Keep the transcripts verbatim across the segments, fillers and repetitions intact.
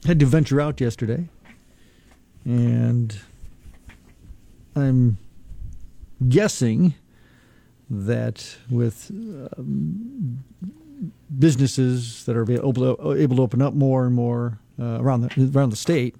had to venture out yesterday, and I'm guessing that with um, businesses that are able to, able to open up more and more uh, around the around the state,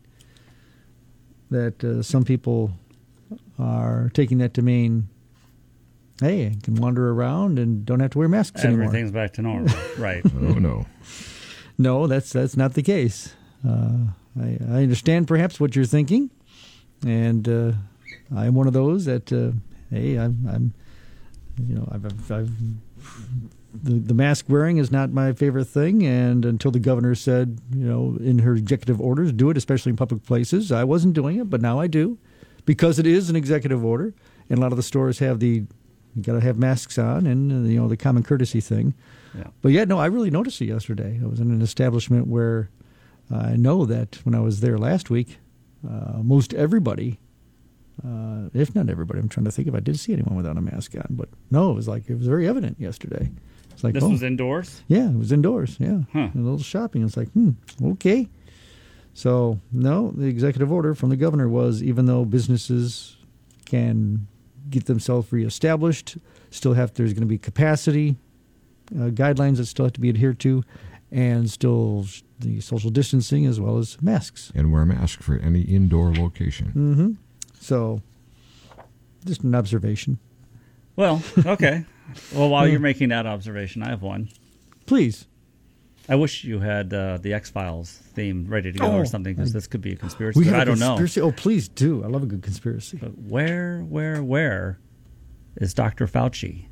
that uh, some people are taking that to mean, hey, I can wander around and don't have to wear masks anymore. Everything's back to normal, right? Oh no, no, that's that's not the case. Uh, I, I understand perhaps what you're thinking, and uh, I'm one of those that uh, hey, I'm, I'm, you know, I've, I've, I've the, the mask wearing is not my favorite thing, and until the governor said, you know, in her executive orders, do it, especially in public places, I wasn't doing it, but now I do, because it is an executive order, and a lot of the stores have the you got to have masks on, and uh, you know the common courtesy thing. Yeah. But yeah, no, I really noticed it yesterday. I was in an establishment where uh, I know that when I was there last week, uh, most everybody, uh, if not everybody, I'm trying to think if I did see anyone without a mask on. But no, it was like it was very evident yesterday. It's like This oh, was indoors? yeah, it was indoors. Yeah, Huh. a little shopping. It's like hmm, okay. So no, the executive order from the governor was even though businesses can get themselves reestablished, still have there's going to be capacity uh, guidelines that still have to be adhered to, and still the social distancing as well as masks. And wear a mask for any indoor location. Mm-hmm. So, just an observation. Well, okay. Well, while you're making that observation, I have one. Please. I wish you had uh, the X-Files theme ready to go Oh, or something, because this could be a conspiracy. We But have I a don't conspiracy? Oh, please do. I love a good conspiracy. know. But where, where, where is Doctor Fauci?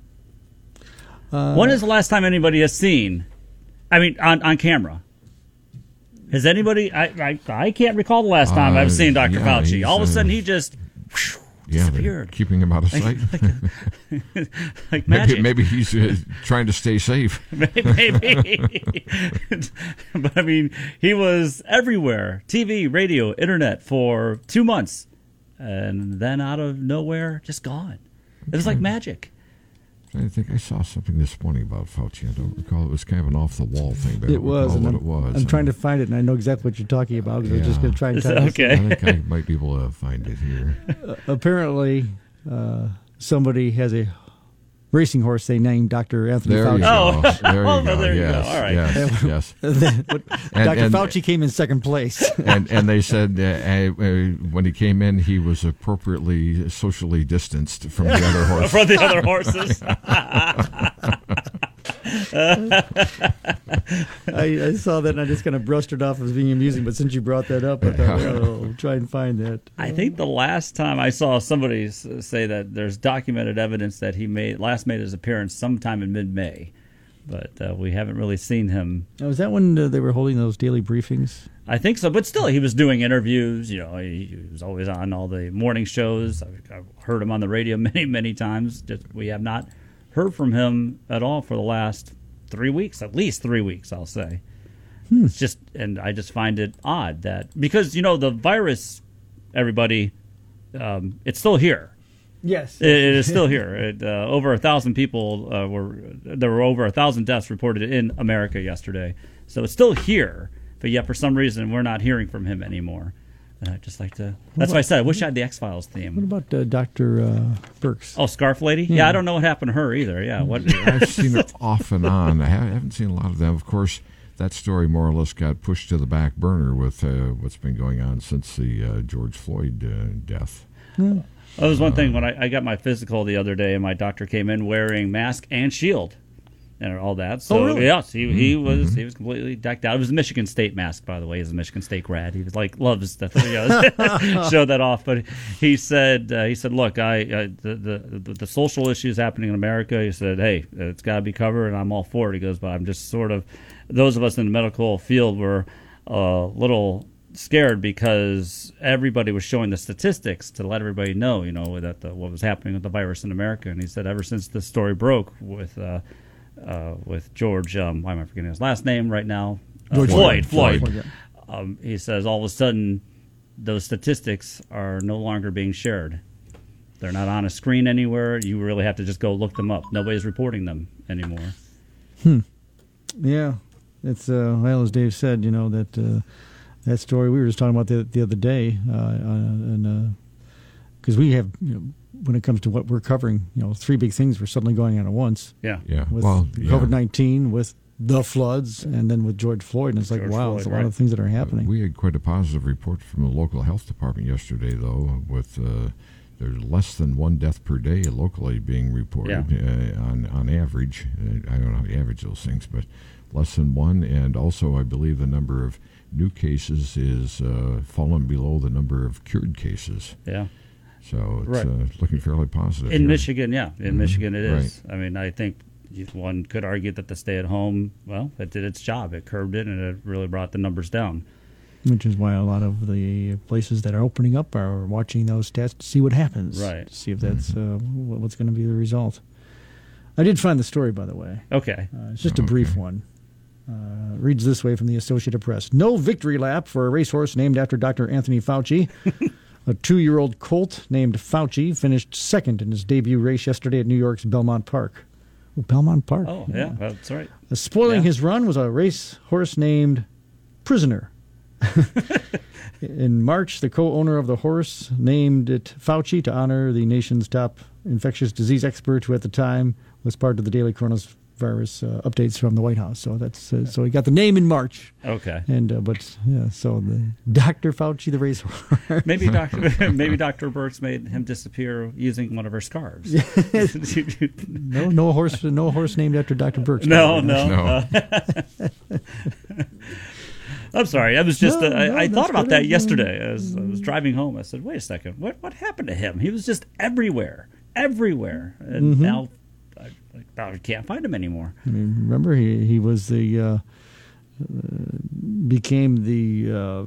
Uh, When is the last time anybody has seen, I mean, on, on camera? Has anybody, I, I I can't recall the last time Uh, I've seen Doctor yeah, Fauci. he's, All of a sudden uh, he just whew, Yeah, they're disappeared. keeping him out of sight. Like maybe, magic. maybe he's uh, trying to stay safe. Maybe. But I mean, he was everywhere. T V, radio, internet for two months. And then out of nowhere, just gone. It was like magic. I think I saw something this morning about Fauci. I don't recall. It was kind of an off-the-wall thing, but I It don't was. recall And what I'm, it was. I'm And trying to find it, and I know exactly what you're talking about, because I was just Yeah. going to try and Is tell that you. okay? I think I might be able to find it here. Uh, apparently, uh, somebody has a racing horse they named Doctor Anthony There Fauci. you Oh. go. There you Oh, go. there you go. yes, All right. yes, yes. What- And- Doctor and- Fauci came in second place. and and they said uh, uh, when he came in, he was appropriately socially distanced from the other horse. From the other horses. I, I saw that and I just kind of brushed it off as being amusing, but since you brought that up, I thought, well, I'll try and find that. I think the last time I saw somebody s- say that there's documented evidence that he made last made his appearance sometime in mid-May, but uh, we haven't really seen him. Now, was that when uh, they were holding those daily briefings? I think so, but still, he was doing interviews. You know, he, he was always on all the morning shows. I've, I've heard him on the radio many, many times. Just, we have not heard from him at all for the last three weeks, at least three weeks, I'll say. Hmm. It's just, and I just find it odd that, because, you know, the virus, everybody, um, it's still here. Yes. It, it is still here. It, uh, over a thousand people uh, were, there were over a thousand deaths reported in America yesterday. So it's still here, but yet for some reason we're not hearing from him anymore. And I'd just like to, that's why I said I wish I had the X-Files What theme. about uh, Doctor Uh, Burks? Oh, Scarf Lady? Yeah, I don't know what happened to her either. Yeah, what? I've seen it off and on. I haven't seen a lot of them. Of course, that story more or less got pushed to the back burner with uh, what's been going on since the uh, George Floyd uh, death. Hmm. That was one thing when I, I got my physical the other day, and my doctor came in wearing mask and shield and all that. So Oh, really? yes, he he was he was completely decked out. It was a Michigan State mask, by the way. He's a Michigan State grad. He was like loves to you know, show that off. But he said uh, he said, look, I, I the, the the social issues happening in America. He said, hey, it's got to be covered, and I'm all for it. He goes, but I'm just sort of those of us in the medical field were a little scared because everybody was showing the statistics to let everybody know, you know, that the, what was happening with the virus in America. And he said ever since the story broke with uh, uh, with George, um, why am I forgetting his last name right now? Uh, George Floyd. Floyd. Floyd, yeah. Um, he says all of a sudden those statistics are no longer being shared. They're not on a screen anywhere. You really have to just go look them up. Nobody's reporting them anymore. Hmm. Yeah. It's, uh, well, as Dave said, you know, that uh, that story we were just talking about the, the other day, uh, and because uh, we have, you know, when it comes to what we're covering, you know, three big things were suddenly going on at once. Yeah, yeah. With Well, COVID nineteen, with the floods, and then with George Floyd, and it's like, George wow, Floyd, there's a lot right. of things that are happening. Uh, we had quite a positive report from the local health department yesterday, though, with uh, there's less than one death per day locally being reported uh, on on average. Uh, I don't know how you average those things, but less than one. And also, I believe the number of new cases is uh, fallen below the number of cured cases. Yeah. So it's Right. uh, looking fairly positive. In here. Michigan, yeah. In Mhm. Michigan it is. Right. I mean, I think one could argue that the stay-at-home, well, it did its job. It curbed it, and it really brought the numbers down. Which is why a lot of the places that are opening up are watching those stats to see what happens. Right. To see if that's uh, wh- what's going to be the result. I did find the story, by the way. Okay. Uh, it's just a Okay. brief one. Uh, reads this way from the Associated Press. No victory lap for a racehorse named after Doctor Anthony Fauci. A two-year-old colt named Fauci finished second in his debut race yesterday at New York's Belmont Park. Oh, Belmont Park. Oh, yeah, that's right. Uh, spoiling Yeah. his run was a racehorse named Prisoner. In March, the co-owner of the horse named it Fauci to honor the nation's top infectious disease expert, who at the time was part of the daily coronavirus uh, updates from the White House. So that's uh, so he got the name in March, Okay. and uh, but yeah, so the Doctor Fauci, the racehorse. Maybe Doctor maybe Doctor Burks made him disappear using one of her scarves. no, no horse, no horse named after Doctor Burks. no, no, No. no. I'm sorry. I was just. No, uh, I, no, I thought that's about good. that yesterday as I was driving home. I said, "Wait a second. What what happened to him? He was just everywhere, everywhere, and Mhm. now I, I can't find him anymore." I mean, remember he he was the uh, uh, became the uh,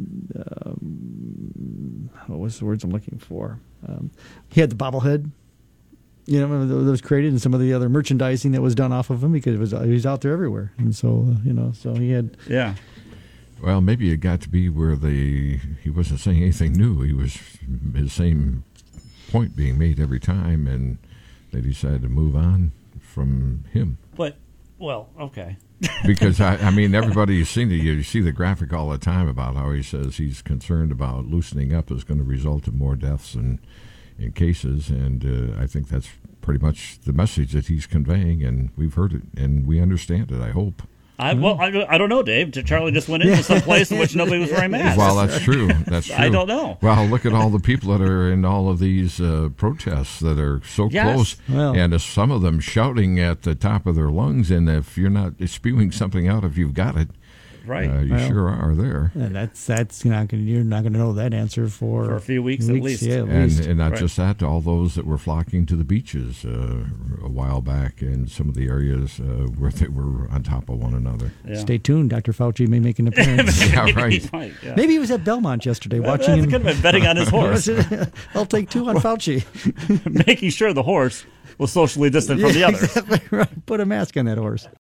um, what was the words I'm looking for? Um, he had the bobblehead. You know, remember that was created, and some of the other merchandising that was done off of him, because it was he was out there everywhere, and so uh, you know, so he had. Yeah. Well, maybe it got to be where the he wasn't saying anything new. He was his same point being made every time, and they decided to move on from him. But well, okay. Because I, I mean, everybody you've seen it. You see the graphic all the time about how he says he's concerned about loosening up is going to result in more deaths and in cases, and uh, I think that's pretty much the message that he's conveying, and we've heard it and we understand it. I hope. I well, I, I don't know, Dave. Charlie just went into some place in which nobody was wearing masks. Well, that's true. That's true. I don't know. Well, look at all the people that are in all of these uh, protests that are so Yes. close, Well. and uh, some of them shouting at the top of their lungs. And if you're not spewing something out, if you've got it, Right. uh, you Well. sure are there. And that's that's not going. You're not going to know that answer for For a few weeks at least. Yeah, at And, least. and not Right. just that, all those that were flocking to the beaches uh, a while back in some of the areas uh, where they were on top of one another. Yeah. Stay tuned. Doctor Fauci may make an appearance. Yeah, Maybe right. he might, yeah. Maybe he was at Belmont yesterday Well, watching he him. could have been betting on his horse, I'll take two on Fauci. making sure the horse was socially distant from the others. Exactly right. Put a mask on that horse.